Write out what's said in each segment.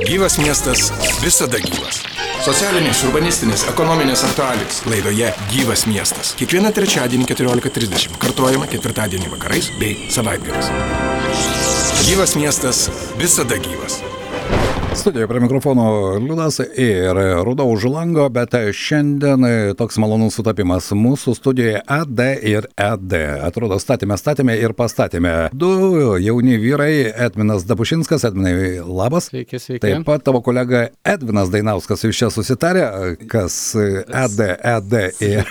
Gyvas miestas visada gyvas. Socialinės, urbanistinės, ekonominės aktualijos laidoje Gyvas miestas. Kiekvieną trečiadienį 14:30. Kartuojama ketvirtadienį vakarais bei savaitgaliais. Gyvas miestas visada gyvas. Studijoje prie mikrofono Liudas ir Ruda už lango, bet šiandien toks malonus sutapimas. Mūsų studijoje AD ir ED. Atrodo, statėme ir pastatėme. Du jauni vyrai, Edvinas Dabušinskas. Edvinai, labas. Sveiki, sveiki. Taip pat tavo kolega Edvinas Dainauskas. Jūs čia susitarė, kas ED ir...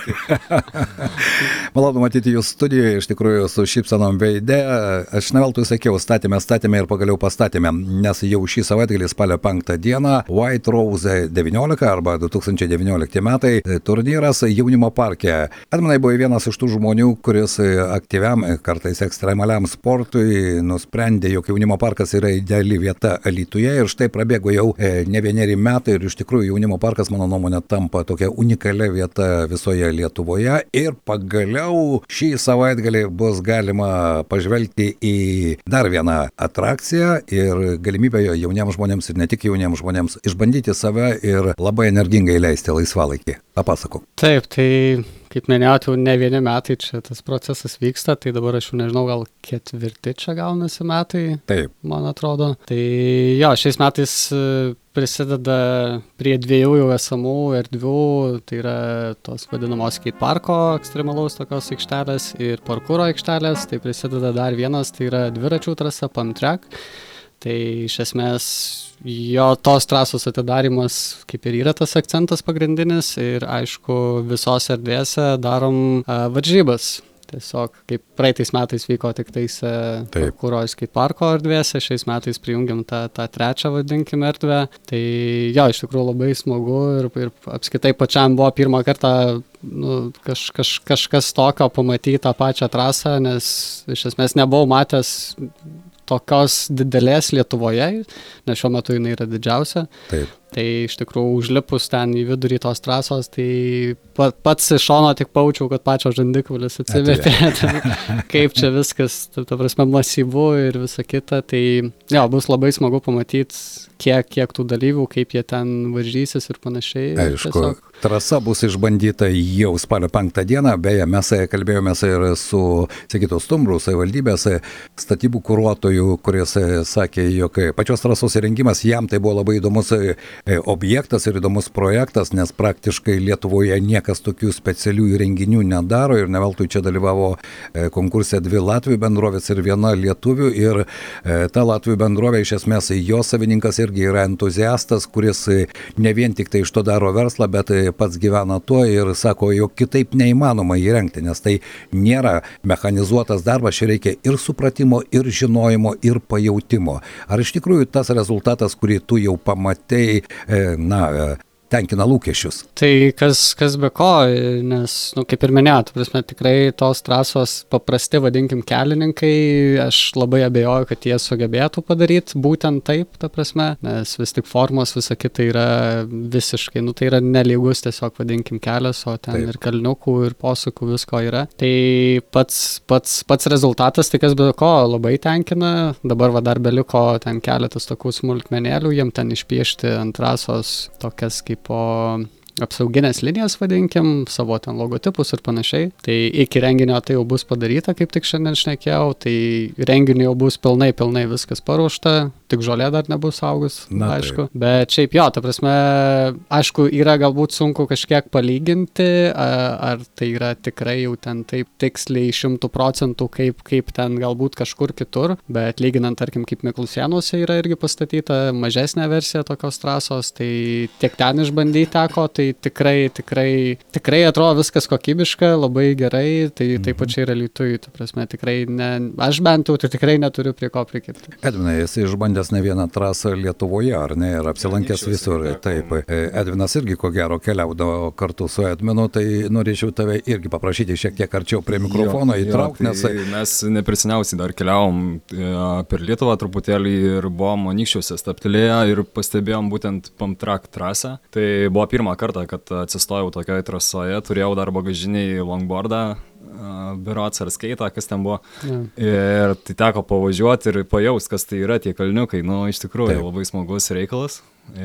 Malonu matyti jūs studijoje, iš tikrųjų su šypsenom veide. Aš ne veltui sakiau, statėme ir pagaliau pastatėme, nes jau šį savaitgalį spalio 5 dieną White Rose 19 arba 2019 metai turnyras jaunimo parke. Edvinai buvo vienas iš tų žmonių, kuris aktyviam, kartais ekstremaliam sportui nusprendė, jog jaunimo parkas yra ideali vieta Alytuje ir štai prabėgo jau ne vieneri metai ir iš tikrųjų jaunimo parkas, mano nuomonė, tampa tokia unikalia vieta visoje Lietuvoje ir pagaliau šį savaitgalį bus galima pažvelgti į dar vieną atrakciją ir galimybę jauniems žmonėms ir ne tik jauniems žmonėms išbandyti save ir labai energingai leisti laisvalaikį. Papasakok. Taip, tai kaip minėjot, jau ne vieni metai čia tas procesas vyksta, tai dabar aš jau nežinau, gal ketvirti čia gaunasi metai, Taip. Man atrodo. Tai jo, šiais metais prisideda prie 2 jau esamų erdvių, tai yra tos vadinamos skate parko ekstremalaus tokios aikštelės ir parkūro aikštelės, tai prisideda dar vienas, tai yra dviračių trasa Pump Track. Tai iš esmės jo tos trasos atidarimas kaip ir yra tas akcentas pagrindinis ir aišku visos erdvėse darom varžybas. Tiesiog kaip praeitais metais vyko tik tais parkūro skate parko erdvėse, šiais metais prijungiam tą trečią vadinkim erdvę. Tai jo, iš tikrųjų labai smagu ir apskritai pačiam buvo pirmą kartą kažkas tokio pamatyti tą pačią trasą, nes iš esmės nebuvau matęs tokios didelės Lietuvoje, nes šiuo metu jinai yra didžiausia. Taip. Tai iš tikrųjų užlipus ten į vidurį tos trasos, tai pats iš šono tik paučiau, kad pačio žandikaulis atsivėpė, kaip čia viskas, ta prasme, masyvu ir visa kita. Tai jo, bus labai smagu pamatyti, kiek tų dalyvių, kaip jie ten varžysis ir panašiai. Aišku, trasa bus išbandyta jau spalio 5 dieną, beje, mes kalbėjomės ir su Sigitos Stumbrų savivaldybės statybų kuruotojų, kuris sakė, jog pačios trasos įrengimas jam tai buvo labai įdomus objektas ir įdomus projektas, nes praktiškai Lietuvoje niekas tokių specialių įrenginių nedaro ir ne veltui čia dalyvavo konkurse 2 latvių bendrovės ir 1 lietuvių ir ta latvių bendrovė iš esmės jos savininkas irgi yra entuziastas, kuris ne vien tik tai iš to daro verslą, bet pats gyvena tuo ir sako, jog kitaip neįmanoma įrengti, nes tai nėra mechanizuotas darbas, čia reikia ir supratimo, ir žinojimo, ir pajautimo. Ar iš tikrųjų tas rezultatas, kurį tu jau pamatei, tenkina lūkesčius? Tai kas be ko, nes, kaip ir minėjot, prasme, tikrai tos trasos paprasti, vadinkim, kelininkai, aš labai abejoju, kad jie sugebėtų padaryti būtent taip, ta prasme, nes vis tik formos visa kita yra visiškai, tai yra nelygus tiesiog, vadinkim, kelias, o ten taip. Ir kalniukų, ir posūkų visko yra. Tai pats rezultatas, tai kas be ko, labai tenkina. Dabar dar beliko ten keletas tokių smulkmenėlių, jiem ten išpiešti ant trasos tokias kaip po apsauginės linijas, vadinkim, savo ten logotipus ir panašiai. Tai iki renginio tai jau bus padaryta, kaip tik šiandien šnekėjau, tai renginio jau bus pilnai viskas paruošta, tik žolė dar nebus augus, aišku. Bet šiaip jo, ta prasme, aišku, yra galbūt sunku kažkiek palyginti, ar tai yra tikrai jau ten taip tiksliai 100%, kaip ten galbūt kažkur kitur, bet lyginant, tarkim, kaip Miklusėnuose yra irgi pastatyta mažesnė versija tokios trasos, tai tiek ten išbandyti teko, tai tikrai atrodo viskas kokybiška, labai gerai, tai taip pačiai yra Alytuje, ta prasme, tikrai aš bent jau tikrai neturiu prie ko prikirti. Edvinai, esi išbandęs ne vieną trasą Lietuvoje, ar ne, ir apsilankęs visur. Taip, Edvinas irgi ko gero keliaudavo kartu su Edminu, tai norėčiau tave irgi paprašyti šiek tiek arčiau prie mikrofono įtraukti, nes... Tai mes neprisiniausiai dar keliavom per Lietuvą truputėlį ir buvom Anykščiuose stabtelėję ir pastebėjom būtent Pump Track trasą. Tai buvo pirmą kartą, kad atsistojau tokioje trasoje, turėjau dar bagažinį longboardą berots ar skaitą, kas ten buvo. Ja. Ir tai teko pavažiuoti ir pajaus, kas tai yra tie kalniukai. Nu, iš tikrųjų, Taip. labai smagus reikalas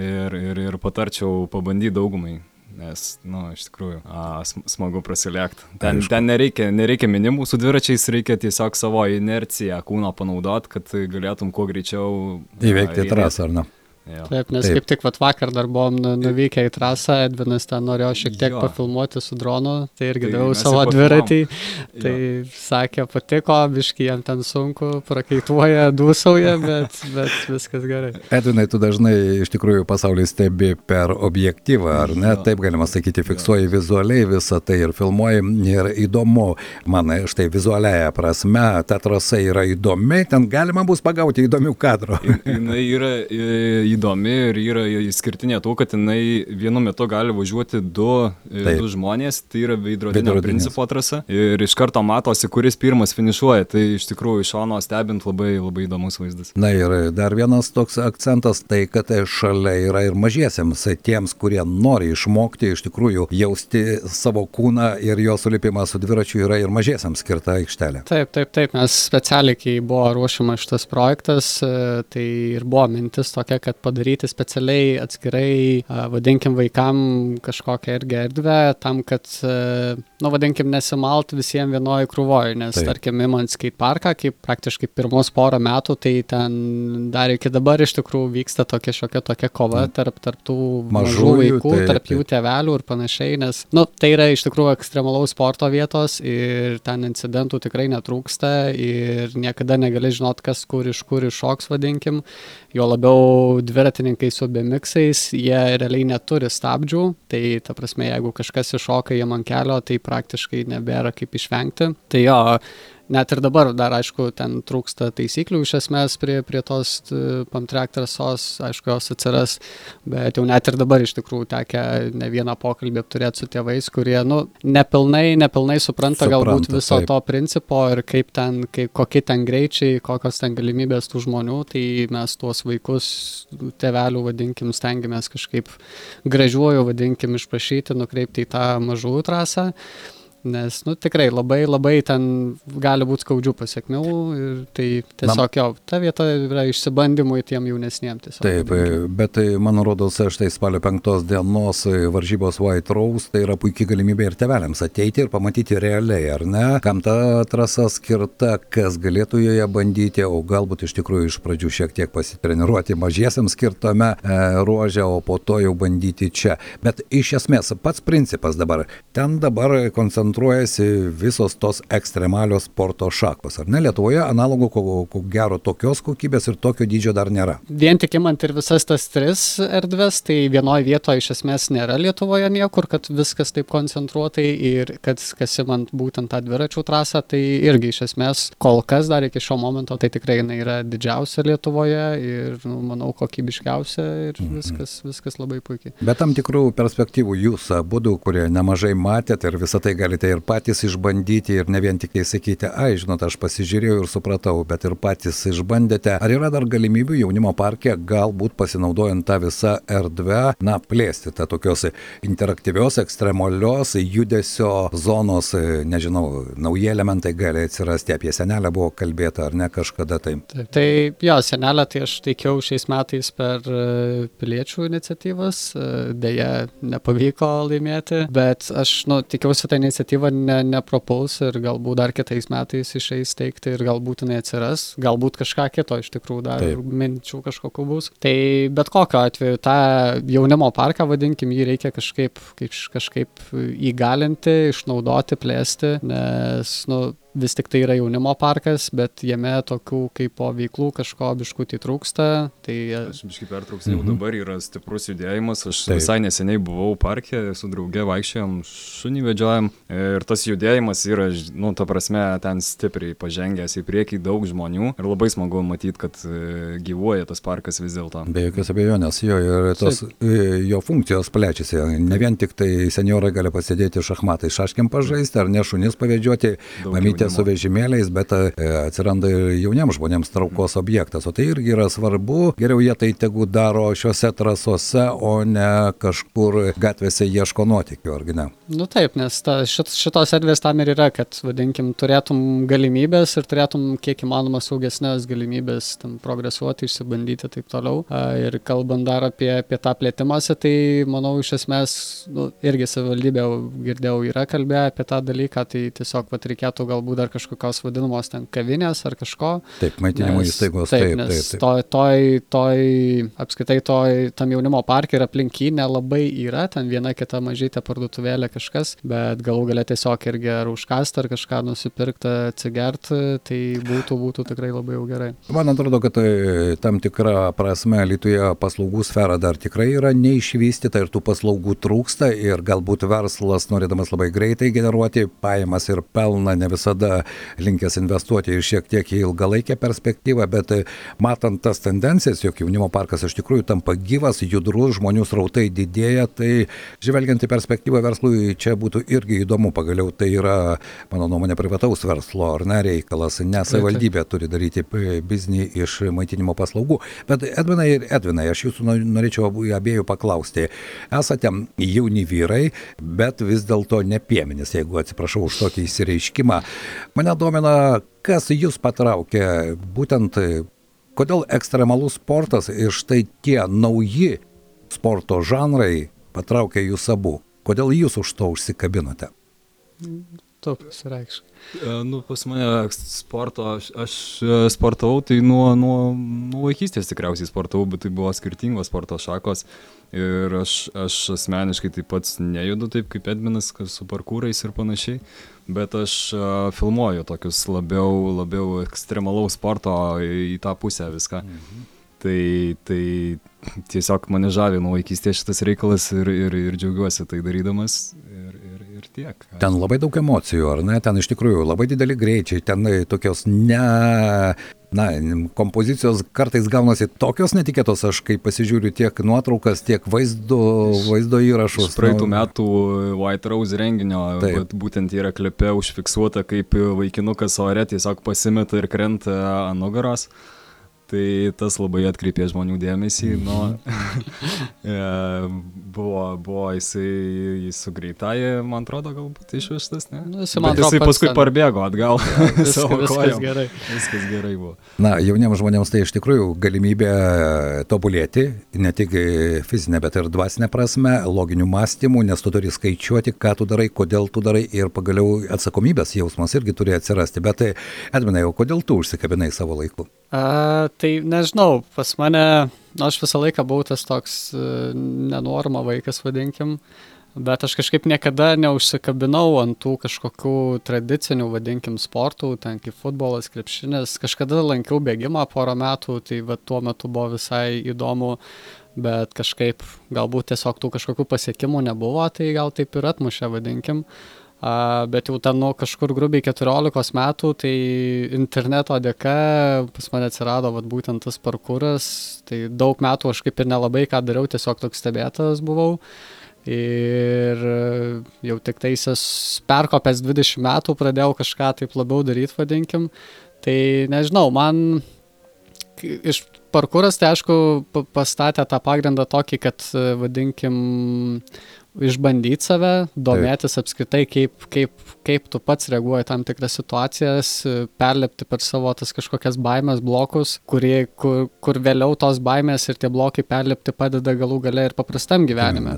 ir patarčiau pabandyti daugumai. Nes, nu, iš tikrųjų, smagu prasilėkti. Ten nereikia minimų su dviračiais, reikia tiesiog savo inerciją kūno panaudoti, kad galėtum kuo greičiau Įveikti trasą, ar ne? Jo. Taip, nes Taip. kaip tik vakar dar buvom nuvykę į trasą, Edvinas ten norėjo šiek tiek Jo. pafilmuoti su dronu, tai irgi Tai daviau mes savo ir dviratį, pafilmavom. tai sakė, patiko, biški jam ten sunku, prakaituoja, dūsauja, bet viskas gerai. Edvinai, tu dažnai iš tikrųjų pasaulį stebi per objektyvą, ar ne? Jo. Taip galima sakyti, fiksuoji vizualiai visą tai ir filmuoji. Ir įdomu, man štai vizualiaja prasme, ta trasa yra įdomi, ten galima bus pagauti įdomių kadrų. Jinai yra įdomi ir yra išskirtinė tuo, kad jinai vienu metu gali važiuoti du žmonės, tai yra veidrodinio principo trasa ir iš karto matosi, kuris pirmas finišuoja, tai iš tikrųjų iš šono stebint labai, labai įdomus vaizdas. Na ir dar vienas toks akcentas, tai kad šalia yra ir mažiesiems, tiems, kurie nori išmokti iš tikrųjų jausti savo kūną ir jo sulipimą su dviračiu yra ir mažiesiems skirta aikštelė. Taip, mes specialiai, kai buvo ruošiamas šitas projektas, tai ir buvo mintis tokia, kad padaryti specialiai atskirai, vadinkim, vaikam kažkokią irgi erdvę, tam, kad, vadinkim, nesimalt visiems vienoje krūvoje, nes, tarkim, imant skateparką, kaip praktiškai pirmos porą metų, tai ten dar iki dabar iš tikrųjų vyksta tokia kova tarp tų mažų vaikų, tarp jų tėvelių ir panašiai, nes, tai yra iš tikrųjų ekstremalaus sporto vietos ir ten incidentų tikrai netrūksta ir niekada negali žinot, kas kur iššoks, vadinkim, jo labiau dviratininkai su BMX-ais, jie realiai neturi stabdžių, tai ta prasme, jeigu kažkas iššoka jiem ant kelio, tai praktiškai nebėra kaip išvengti. Tai jo, net ir dabar dar, aišku, ten trūksta taisyklių iš esmės prie tos pump track trasos, aišku, jos atsiras, bet jau net ir dabar iš tikrųjų tekę ne vieną pokalbį apturėti su tėvais, kurie, nepilnai supranta galbūt viso to principo ir kokie ten greičiai, kokios ten galimybės tų žmonių, tai mes tuos vaikus, tėvelių, vadinkim, stengiamės kažkaip gražiuoju, vadinkim, išprašyti, nukreipti į tą mažųjų trasą. Nes, tikrai labai ten gali būti skaudžių pasiekmių ir tai tiesiog ta vieta yra išsibandymui tiem jaunesniem tiesiog. Taip, bet man rodos, štai spalio 5 dienos varžybos White Rose, tai yra puikiai galimybė ir tėveliams ateiti ir pamatyti realiai, ar ne, kam ta trasa skirta, kas galėtų joje bandyti, o galbūt iš tikrųjų iš pradžių šiek tiek pasitreniruoti mažiesiams skirtame ruože, o po to jau bandyti čia. Bet iš esmės pats principas dabar koncentruojasi visos tos ekstremalios sporto šakos. Ar ne? Lietuvoje analogų ko gero tokios kokybės ir tokio dydžio dar nėra. Vien tik imant ir visas tas 3 erdves, tai vienoje vietoje iš esmės nėra Lietuvoje niekur, kad viskas taip koncentruotai ir kad kas imant būtent tą dviračių trasą, tai irgi iš esmės kol kas dar iki šio momento tai tikrai jinai yra didžiausia Lietuvoje ir, manau, kokybiškiausia ir viskas labai puikiai. Bet tam tikrų perspektyvų jūs abudu, kurie nemažai matėte ir visą tai galite ir patys išbandyti ir ne vien tik tai sakyti, žinot, aš pasižiūrėjau ir supratau, bet ir patys išbandėte. Ar yra dar galimybių jaunimo parke galbūt pasinaudojant tą visą erdvę, plėsti tą tokios interaktyvios, ekstremalios judesio zonos, nežinau, nauji elementai gali atsirasti, apie senelę buvo kalbėta, ar ne kažkada tai? Tai jo, senelę tai aš teikiau šiais metais per piliečių iniciatyvas, deja nepavyko laimėti, bet aš, tikiausi tą iniciatyvą nepropuls ir galbūt dar kitais metais išeis teikti ir galbūt jinai atsiras, galbūt kažką kito iš tikrųjų dar minčių kažkokių bus. Tai bet kokiu atveju tą jaunimo parką, vadinkim, jį reikia kažkaip įgalinti, išnaudoti, plėsti, nes, vis tik tai yra jaunimo parkas, bet jame tokių kaip veiklų kažko biškutį trūksta. Tai aš biškį pertrauksiu, jau dabar yra stiprus judėjimas, aš visai neseniai buvau parke, su drauge vaikščiojom, šunį vedžiojom ir tas judėjimas yra, ta prasme, ten stipriai pažengęs į priekį, daug žmonių ir labai smagu matyti, kad gyvuoja tas parkas vis dėlto. Be jokios abejonės, jo funkcijos plečiasi, ne vien tik tai seniorai gali pasėdėti šachmatai, šaškėm pažaisti ar ne šunis pavedžioti, mamytė čia su vežimėliais, bet atsiranda ir jauniems žmonėms traukos objektas, o tai irgi yra svarbu, geriau jie tai tegu daro šiuose trasose, o ne kažkur gatvėse ieško nuotykių, argi ne? Nu taip, nes šitos erdvės tam ir yra, kad, vadinkim, turėtum galimybės ir turėtum kiek įmanoma saugesnės galimybės tam progresuoti, išsibandyti taip toliau. Ir kalbant dar apie tą plėtimąsi, tai manau, iš esmės, irgi savivaldybė, girdėjau, yra kalbėję apie tą dalyką, tai tiesiog reikėtų galbūt dar kažkokios vadinamos ten kavinės ar kažko. Taip, maitinimo įstaigos, taip. Apskritai tam jaunimo parke ir aplinky nelabai yra, ten viena kita mažytė parduotuvėlė kažkas, bet galų galia tiesiog irgi ar užkasti, ar kažką nusipirkti, atsigerti, tai būtų tikrai labai jau gerai. Man atrodo, kad tam tikra prasme Alytuje paslaugų sfera dar tikrai yra neišvystyta ir tų paslaugų trūksta ir galbūt verslas, norėdamas labai greitai generuoti pajamas ir pelną, ne visada linkęs investuoti ir šiek tiek į ilgalaikę perspektyvą, bet matant tas tendencijas, jog jaunimo parkas iš tikrųjų tampa gyvas, judrus, žmonių srautai didėja, tai žvelgiant į perspektyvą verslui čia būtų irgi įdomu, pagaliau tai yra, mano nuomonė, privataus verslo ar ne reikalas, ne savivaldybė turi daryti biznį iš maitinimo paslaugų. Bet Edvinai, aš jūsų norėčiau abiejų paklausti. Esate jauni vyrai, bet vis dėlto ne piemenys, jeigu atsiprašau už tokį įsireiškimą. Mane domina, kas jūs patraukė, būtent kodėl ekstremalus sportas ir štai tie nauji sporto žanrai patraukė jūs abu. Kodėl jūs už to užsikabinote? Tu pasireikšk. Pas mane aš sportavau, tai nuo vaikystės tikriausiai sportavau, bet tai buvo skirtingos sporto šakos ir aš asmeniškai taip pat nejudu taip kaip Edvinas, su parkūrais ir panašiai, bet aš filmuoju tokius labiau ekstremalaus sporto į tą pusę viską. Tai tiesiog mane žavi nuo vaikystės šitas reikalas ir džiaugiuosi tai darydamas ir tiek. Ten labai daug emocijų, ar ne? Ten iš tikrųjų labai dideli greičiai, ten tokios kompozicijos kartais gaunasi tokios netikėtos, aš kai pasižiūriu tiek nuotraukas, tiek vaizdo įrašus. Praeitų metų White Rose renginio, būtent yra klipe užfiksuota, kaip vaikinukas ore tiesiog pasimeta ir krenta ant nugaros. Tai tas labai atkreipė žmonių dėmesį, buvo jisai su greitaja, man atrodo, galbūt išvežtas, ne? Bet jisai paskui parbėgo atgal savo kojom. Viskas gerai buvo. Jauniems žmonėms tai iš tikrųjų galimybė tobulėti, ne tik fizinė, bet ir dvasinė prasme, loginių mąstymų, nes tu turi skaičiuoti, ką tu darai, kodėl tu darai ir pagaliau atsakomybės jausmas irgi turi atsirasti. Bet Edvinai, o kodėl tu užsikabinai savo laiku? Tai nežinau, pas mane, aš visą laiką buvau tas toks nenorma vaikas, vadinkim, bet aš kažkaip niekada neužsikabinau ant tų kažkokių tradicinių, vadinkim, sportų, ten kaip futbolas, krepšinis, kažkada lankiau bėgimą porą metų, tai tuo metu buvo visai įdomu, bet kažkaip galbūt tiesiog tų kažkokių pasiekimų nebuvo, tai gal taip ir atmušė, vadinkim. Bet jau ten nuo kažkur grubiai 14 metų, tai interneto dėka pas mane atsirado būtent tas parkūras, tai daug metų aš kaip ir nelabai ką dariau, tiesiog toks stebėtas buvau ir jau tik taisas perkopęs 20 metų pradėjau kažką taip labiau daryti, vadinkim, tai nežinau, man iš parkūras tai aišku pastatė tą pagrindą tokį, kad vadinkim išbandyti save, domėtis apskritai, kaip tu pats reaguoji tam tikras situacijas, perlipti per savo tas kažkokias baimės blokus, kur vėliau tos baimės ir tie blokai perlipti padeda galų gale ir paprastam gyvenime.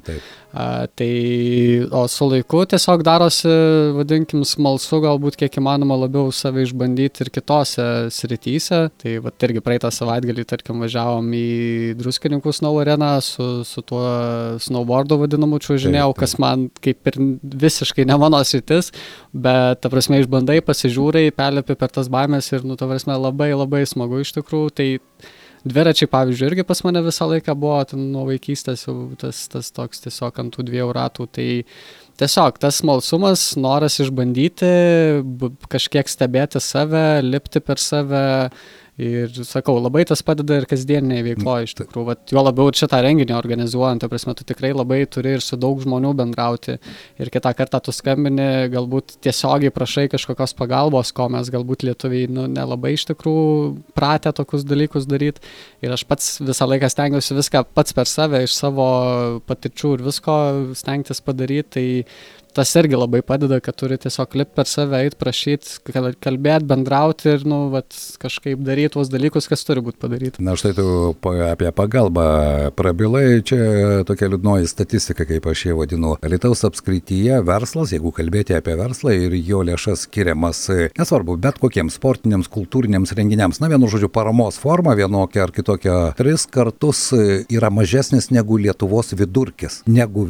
O su laiku tiesiog darosi, vadinkim, smalsu galbūt kiek įmanoma labiau save išbandyti ir kitose srityse. Tai irgi praeitą savaitgalį, tarkim, važiavom į Druskininkų snow areną su tuo snowboardu vadinamu čiuožinėjau, kas man kaip ir visiškai ne mano sritis, bet ta prasme išbandai, pasižiūrai, perlipi per tas baimės ir ta prasme labai labai smagu iš tikrųjų. Tai dviračiai, pavyzdžiui, irgi pas mane visą laiką buvo nuo vaikystės jau tas toks tiesiog ant tų 2 ratų. Tai tiesiog tas smalsumas, noras išbandyti, kažkiek stebėti save, lipti per save Ir sakau, labai tas padeda ir kasdieniniai veikloje iš tikrųjų. Vat, jo labiau ir šitą renginį organizuojant, ta prasme, tu tikrai labai turi ir su daug žmonių bendrauti. Ir kitą kartą tu skambini, galbūt tiesiogiai prašai kažkokios pagalbos, ko mes galbūt lietuviai nelabai iš tikrųjų pratę tokius dalykus daryti. Ir aš pats visą laiką stengiausi viską pats per save, iš savo patirčių ir visko stengtis padaryti, tai tas irgi labai padeda, kad turi tiesiog lipti per save, eit, prašyti, kalbėti, bendrauti ir kažkaip daryti tuos dalykus, kas turi būti padaryti. Na štai tu apie pagalbą prabilai, čia tokia liūdnoji statistika, kaip aš ją vadinu. Alytaus apskrityje verslas, jeigu kalbėti apie verslą ir jo lėšas skiriamas, nesvarbu, bet kokiems sportiniams, kultūriniams renginiams, vienu žodžiu, paramos forma vienokia ar kitokia, 3 kartus yra mažesnis negu Lietuvos vidurkis.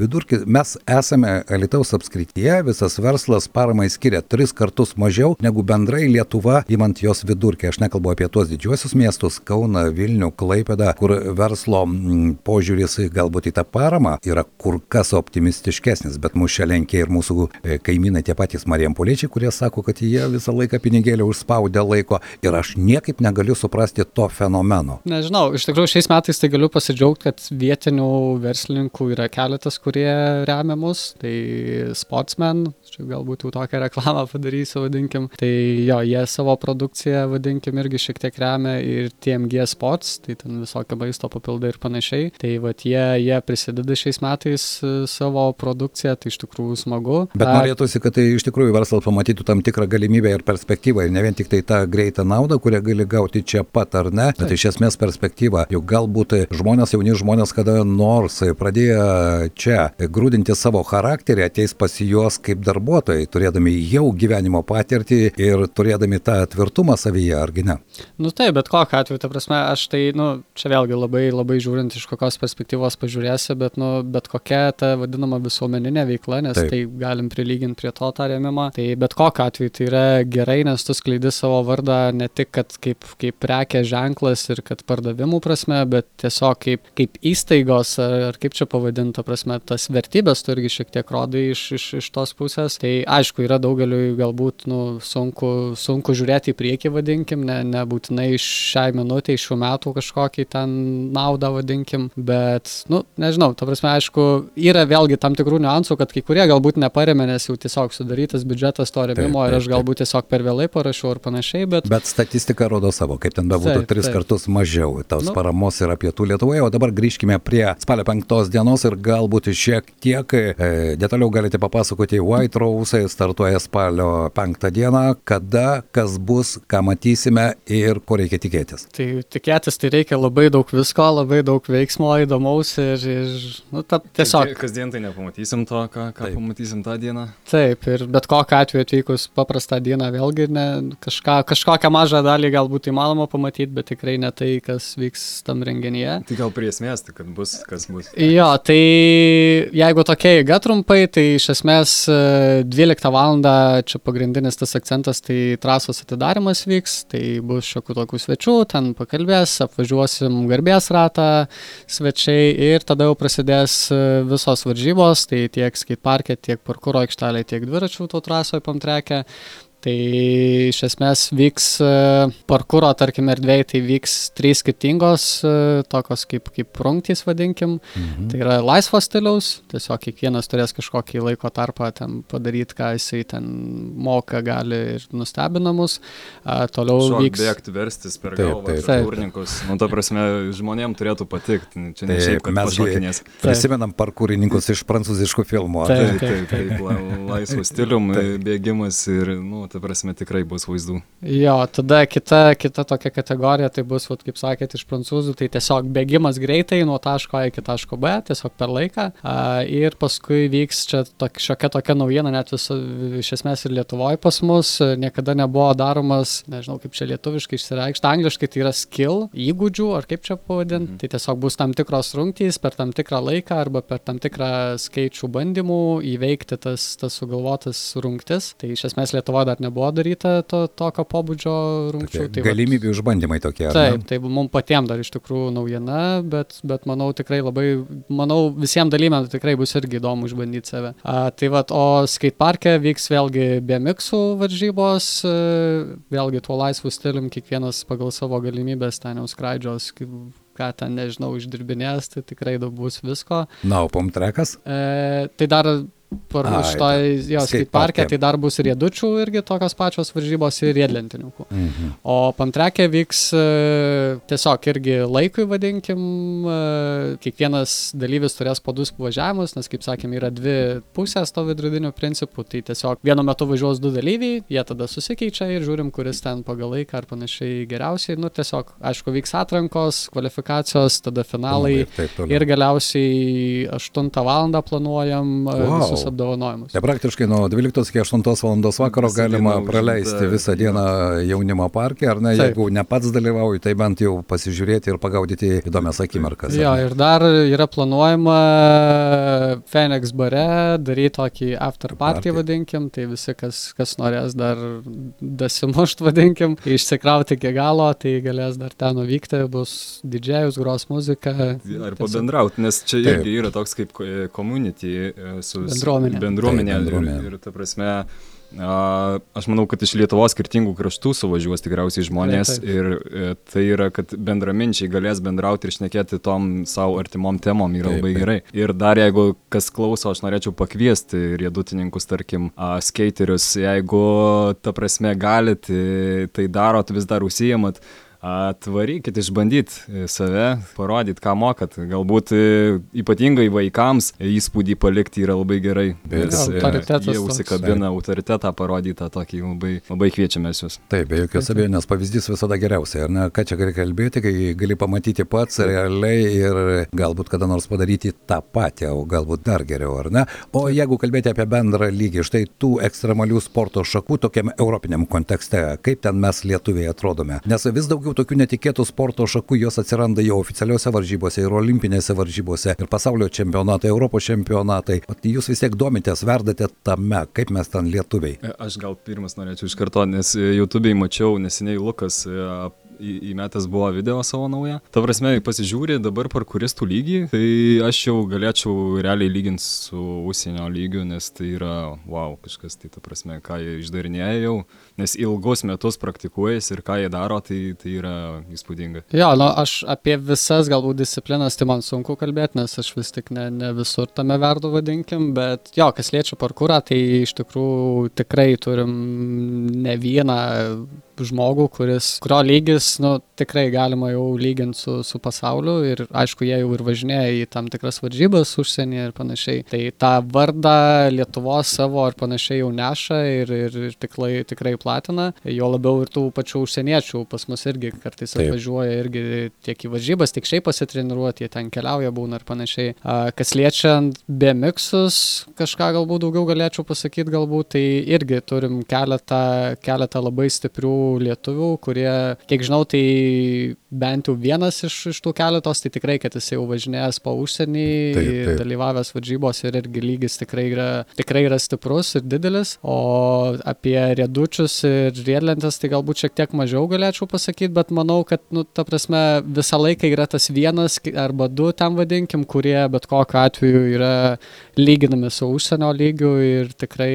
Mes esame Alytaus apskrityje, visas verslas paramai skiria 3 kartus mažiau negu bendrai Lietuva, imant jos vidurkį. Aš nekalbu apie tuos didžiuosius miestus, Kauną, Vilnių, Klaipėdą, kur verslo požiūris galbūt į tą paramą yra kur kas optimistiškesnis, bet mūsų čia lenkia ir mūsų kaimynai, tie patys Marijampoliečiai, kurie sako, kad jie visą laiką pinigėlį užspaudę laiko ir aš niekaip negaliu suprasti to fenomeno. Nežinau, iš tikrųjų šiais metais tai galiu pasidžiaugti, kad vietinių verslininkų yra keletas, kurie remia mus, tai Sportsman, čia galbūt jau tokią reklamą padarysiu, vadinkim, tai jo, jie savo produkciją, vadinkim, irgi šiek tiek remia ir TMG Sports, tai ten visokie maisto papildai ir panašiai, tai vat jie prisideda šiais metais savo produkciją, tai iš tikrųjų smagu. Bet norėtųsi, kad tai iš tikrųjų verslas pamatytų tam tikrą galimybę ir perspektyvą, ir ne vien tik tai tą greitą naudą, kurią gali gauti čia pat ar ne, bet iš esmės perspektyvą, juk galbūt jauni žmonės kada nors pradėję čia grūdinti savo charakterį, ateis pas juos kaip darbuotojai, turėdami jau gyvenimo patirtį ir turėdami tą tvirtumą savyje, argi ne? Taip, bet kokiu atveju, ta prasme, aš tai, čia vėlgi labai žiūrint iš kokios perspektyvos pažiūrėsi, bet kokia ta vadinama visuomeninė veikla, nes tai galim prilyginti prie to tą rėmimą, tai bet kokiu atveju tai yra gerai, nes tu skleidi savo vardą ne tik, kad kaip prekės ženklas ir kad pardavimų prasme, bet tiesiog kaip įstaigos, ar kaip čia pavadinta prasme, tas vertybės tu irgi šiek tiek rodai iš tos pusės. Tai aišku, yra daugeliui galbūt sunku žiūrėti į priekį, vadinkim, nebūtinai šiai minutei, šių metų kažkokį ten naudą, vadinkim, bet, nežinau, ta prasme, aišku, yra vėlgi tam tikrų niuansų, kad kai kurie galbūt neparemė, nes jau tiesiog sudarytas biudžetas to rėmimo ir aš galbūt tiesiog per vėlai parašiau ir panašiai, bet statistika rodo savo, kaip ten bebūtų 3 kartus mažiau tos paramos yra pietų Lietuvoje, o dabar grįžkime prie spalio 5 dienos ir galbūt šiek tiek detaliau galite papasakoti. White Rose startuoja spalio 5 dieną, kada, kas bus, ką matysime ir ko reikia tikėtis. Tai tikėtis tai reikia labai daug visko, labai daug veiksmo įdomaus ir tiesiog. Kasdien tai nepamatysim to, ką pamatysim tą dieną. Taip, ir bet kokiu atveju atvykus paprastą dieną vėlgi kažkokią mažą dalį galbūt įmanoma pamatyti, bet tikrai ne tai, kas vyks tam renginyje. Tai gal prie esmės, tai kad bus, kas bus. Jo, tai jeigu tokia eiga trumpai, tai iš esmės 12 valandą čia pagrindinis tas akcentas, tai trasos atidarimas vyks, tai bus šiokių tokių svečių, ten pakalbės, apvažiuosim garbės ratą svečiai ir tada jau prasidės visos varžybos, tai tiek skateparke, tiek parkūro aikštelė, tiek dviračių trasoje pamtreke. Tai iš esmės vyks parkūro, tarkim, erdvėje, tai vyks 3 skirtingos, tokios kaip rungtys, vadinkim. Tai yra laisvo stiliaus, tiesiog kiekvienas turės kažkokį laiko tarpą ten padaryti, ką jisai ten moka, gali ir nustebina mus. Toliau vyks... Bėgti, verstis per galvą, parkūrininkus. Ta prasme, žmonėm turėtų patikti. Čia ne šiaip, kad pašokinės. Prisimenam parkūrininkus iš prancūziškų filmų. Taip, laisvo stilium, bėgimas ir, ta prasme, tikrai bus vaizdų. Jo, tada kita tokia kategorija, tai bus, kaip sakėt, iš prancūzų, tai tiesiog bėgimas greitai nuo taško A iki taško B, tiesiog per laiką. Ir paskui vyks čia šiokia tokia naujiena, net iš esmės ir Lietuvoje pas mus, niekada nebuvo daromas, nežinau kaip čia lietuviškai išsireikšti, angliškai tai yra skill, įgūdžių, ar kaip čia pavadinti. Tai tiesiog bus tam tikros rungtys per tam tikrą laiką arba per tam tikrą skaičių bandymų įveikti tas sugalvotas rungtis. Tai iš esmės Lietuvoje dar dar nebuvo daryta tokio pobūdžio rungčių. Tai galimybių išbandymai tokie. Taip, tai mums patiems dar iš tikrųjų naujiena, bet manau tikrai visiems dalyviams tikrai bus irgi įdomu išbandyti save. Tai vat, o skateparke vyks vėlgi BMX-ų varžybos, vėlgi tuo laisvu stilium, kiekvienas pagal savo galimybės ten jau skraidžios, ką ten, nežinau, išdirbinės, tai tikrai daug bus visko. Na, o pumtrekas? Tai dar skateparke, tai dar bus riedučių irgi tokios pačios varžybos ir riedlentininkų. O pumtrekė vyks tiesiog irgi laikui, vadinkim, kiekvienas dalyvis turės po 2 važiavimus, nes, kaip sakėm, yra 2 pusės to veidrodinių principų, tai tiesiog vienu metu važiuos 2 dalyviai, jie tada susikeičia ir žiūrim, kuris ten pagal laiką ar panašiai geriausiai, tiesiog, aišku, vyks atrankos, kvalifikacijos, tada finalai ir galiausiai 8 valandą planuojam visus apdovanojimus. Tai praktiškai nuo 12 iki 8 valandos vakaro galima praleisti visą dieną jaunimo parke, ar ne, jeigu ne pats dalyvauju, tai bent jau pasižiūrėti ir pagaudyti įdomias akimirkas. Jo, ir dar yra planuojama Phoenix bare daryti tokį after party, vadinkim, tai visi, kas norės dar dasimušt, vadinkim, išsikrauti iki galo, tai galės dar ten nuvykti, bus didžėjus, gros muzika. Ar pabendrauti, nes čia irgi yra toks kaip community su bendruomenė. Ir ta prasme, aš manau, kad iš Lietuvos skirtingų kraštų suvažiuos tikriausiai žmonės ir tai yra, kad bendraminčiai galės bendrauti ir šnekėti tom savo artimom temom yra labai gerai. Ir dar jeigu kas klauso, aš norėčiau pakviesti riedutininkus, tarkim, skeiterius, jeigu ta prasme galit, tai darot, vis dar užsiimat, atvarykit, išbandyti save, parodyti, ką mokat. Galbūt ypatingai vaikams įspūdį palikti yra labai gerai. Jie užsikabina autoritetą parodytą tokį, labai kviečiame jūs. Taip, be jokios abejonės, pavyzdys visada geriausiai. Ar ne? Ką čia gali kalbėti, kai gali pamatyti pats realiai ir galbūt kada nors padaryti tą patį, o galbūt dar geriau, ar ne? O jeigu kalbėti apie bendrą lygį, štai tų ekstremalių sporto šakų tokiam europiniam kontekste, kaip ten mes lietuviai atrodome? Nes vis daugiau tokių netikėtų sporto šakų, jos atsiranda jau oficialiuose varžybose ir olimpinėse varžybose ir pasaulio čempionatai, Europos čempionatai. Jūs vis tiek domitės, verdate tame, kaip mes ten lietuviai. Aš gal pirmas norėčiau iš karto, nes YouTube'ai mačiau neseniai Lukas įmetęs buvo video savo naują. Ta prasme, pasižiūri dabar parkuristų lygį, tai aš jau galėčiau realiai lyginti su užsienio lygiu, nes tai yra, kažkas, tai ta prasme, ką jie išdarinėja jau, nes ilgus metus praktikuojasi ir ką jie daro, tai yra įspūdinga. Jo, aš apie visas galbūt disciplinas, tai man sunku kalbėti, nes aš vis tik ne visur tame verdu, vadinkim, bet jo, kas liečia parkurą, tai iš tikrųjų tikrai turim ne vieną žmogų, kurio lygis, tikrai galima jau lyginti su pasauliu ir aišku, jie jau ir važinėja į tam tikras varžybas užsienyje ir panašiai. Tai tą vardą Lietuvos savo ar panašiai jau neša ir tikrai platina. Jo labiau ir tų pačių užsieniečių pas mus irgi kartais atvažiuoja irgi tiek į varžybas, tiek šiaip pasitreniruoti, jie ten keliauja, būna ir panašiai. Kas liečiant BMX-us, kažką galbūt daugiau galėčiau pasakyti, galbūt tai irgi turim keletą labai stiprių lietuvių, kurie, kiek žinau, tai bent jau vienas iš tų keletos, tai tikrai, kad jis jau važinėjęs po užsienį, dalyvavęs varžybos ir irgi lygis tikrai yra stiprus ir didelis, o apie riedučius ir riedlentes tai galbūt šiek tiek mažiau galėčiau pasakyti, bet manau, kad, ta prasme, visą laiką yra tas vienas arba 2 ten vadinkim, kurie bet kokiu atveju yra lyginami su užsienio lygiu ir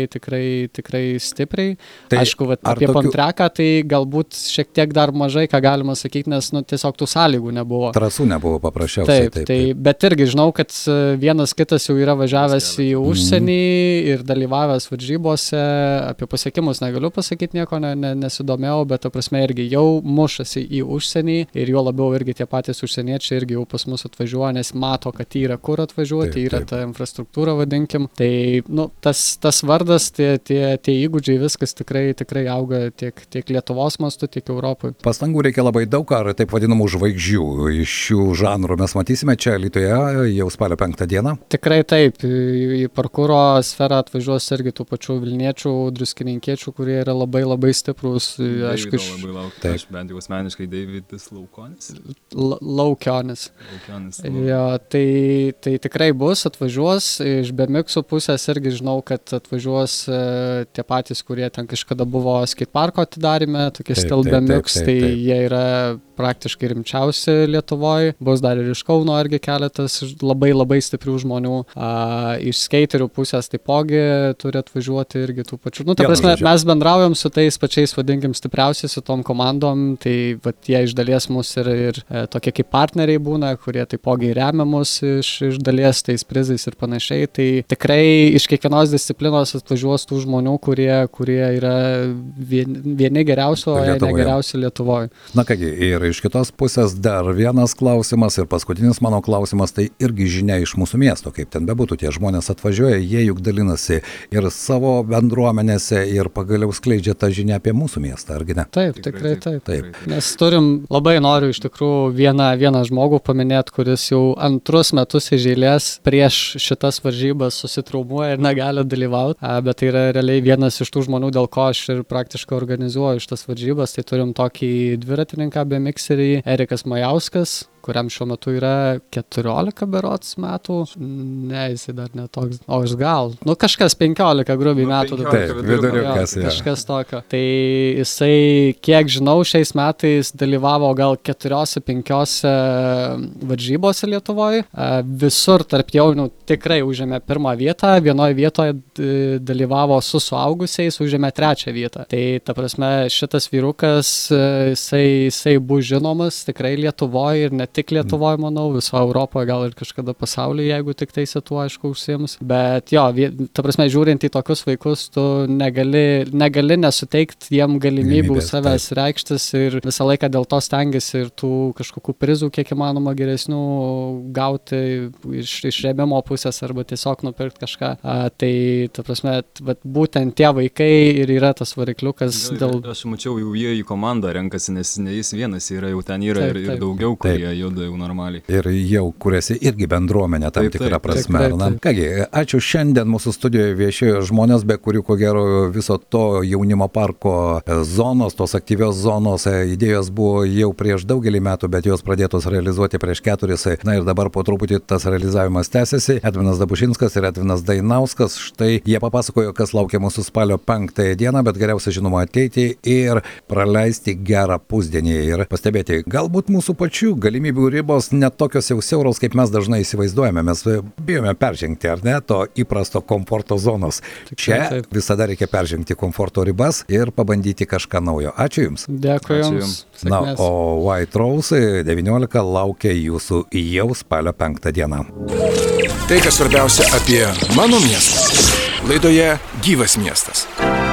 tikrai stipriai. Tai aišku, apie pantreką tai galbūt šiek tiek dar mažai, ką galima sakyti, nes tiesiog tų sąlygų nebuvo. Trasų nebuvo paprasčiausiai. Taip. Bet irgi žinau, kad vienas kitas jau yra važiavęs į užsienį ir dalyvavęs varžybose, apie pasiekimus negaliu pasakyti nieko, nesidomėjau, bet ta prasme irgi jau mušasi į užsienį ir jo labiau irgi tie patys užsieniečiai irgi jau pas mus atvažiuoja, nes mato, kad yra kur atvažiuoti, yra ta infrastruktūra, vadinkim. Tai tas vardas, tie įgūdžiai, viskas tikrai auga tiek Lietuvos mastu, tiek Europoje. Pastangų reikia labai daug, ar taip vadinamų žvaigždžių iš šių žanrų mes matysime čia Alytuje jau spalio 5 dieną? Tikrai taip, į parkūro sferą atvažiuos irgi tų pačių Vilniečių, druskininkiečių, kurie yra labai labai stiprus. Aišku, labai laukiu, aš bent jau asmeniškai Davidas Laukionis. Laukionis. Jo, tai tikrai bus, atvažiuos. Iš BMX pusės irgi žinau, kad atvažiuos tie patys, kurie ten kažkada buvo skateparko atidarime, tokie Still BMX, tai jie yra praktiškai rimčiausi Lietuvoje. Bus dar ir iš Kauno irgi keletas labai labai stiprių žmonių. Iš skeiterių pusės taipogi turi atvažiuoti irgi tų pačių. Nu, ta prasme, mes bendraujam su tais pačiais, vadinkim, stipriausiais, su tom komandom, tai vat jie iš dalies mus ir tokie kaip partneriai būna, kurie taipogi remia mus iš dalies tais prizais ir panašiai. Tai tikrai iš kiekvienos disciplinos atvažiuos tų žmonių, kurie yra vieni geriausių, o ne geriausi Lietuvoje. Na kągi, ir iš kitos pusės dar vienas klausimas ir paskutinis mano klausimas, tai irgi žinia iš mūsų miesto, kaip ten bebūtų, tie žmonės atvažiuoja, jie juk dalinasi ir savo bendruomenėse ir pagaliau skleidžia tą žinią apie mūsų miestą, argi ne? Taip, tikrai taip. Mes turim, labai noriu iš tikrųjų vieną žmogų paminėti, kuris jau antrus metus iš eilės prieš šitas varžybas susitraumuoja ir negali dalyvauti, bet tai yra realiai vienas iš tų žmonių, dėl ko aš ir praktiškai organizuoju šitas varžybas, tai turim tokį dviratininką BMXerį Erikas Majauskas, kuriam šiuo metu yra 14 berods metų. Ne, jisai dar netoks. O aš gal. Nu, kažkas 15 grubiai metų. Taip, viduriukas. Kažkas tokio. Tai jisai, kiek žinau, šiais metais dalyvavo gal 4-5 varžybose Lietuvoje. Visur tarp jaunių tikrai užėmė pirmą vietą. Vienoje vietoje dalyvavo su suaugusiais, užėmė 3 vietą. Tai, ta prasme, šitas vyrukas, jisai bus žinomas tikrai Lietuvoje ir net tik Lietuvoje, manau, viso Europoje, gal ir kažkada pasaulyje, jeigu tik teisė tuo, aišku, užsiims. Bet jo, ta prasme, žiūrint į tokius vaikus, tu negali nesuteikti jiem galimybių savęs reikštis ir visą laiką dėl to stengiasi ir tų kažkokių prizų, kiek įmanoma geresnių gauti iš rėmimo pusės arba tiesiog nupirkti kažką. Tai, ta prasme, būtent tie vaikai ir yra tas varikliukas dėl... Aš mačiau, jau jie į komandą renkasi, nes ne jis vienas yra, jau ten yra ir daugiau, kurie juda jau normaliai. Ir jau kuriasi irgi bendruomenė tam tikrą prasme. Kągi, ačiū, šiandien mūsų studijoje viešėjo žmonės, be kurių ko gero viso to jaunimo parko zonos, tos aktyvios zonos idėjos buvo jau prieš daugelį metų, bet jos pradėtos realizuoti prieš 4. Na ir dabar po truputį tas realizavimas tęsiasi. Edvinas Dabušinskas ir Edvinas Dainauskas, štai jie papasakojo, kas laukia mūsų spalio 5 dieną, bet geriausia žinoma ateiti ir praleisti gerą pusdienį ir pastebėti, galbūt mūsų pačių galimybių ribos net tokios jau siauros, kaip mes dažnai įsivaizduojame. Mes bijome peržengti, ar ne, to įprasto komforto zonos. Čia visada reikia peržengti komforto ribas ir pabandyti kažką naujo. Ačiū Jums. Dėkui Jums. Na, o White Rose 19 laukia Jūsų jau spalio 5 dieną. Tai, kas svarbiausia apie mano miestą. Laidoje Gyvas miestas.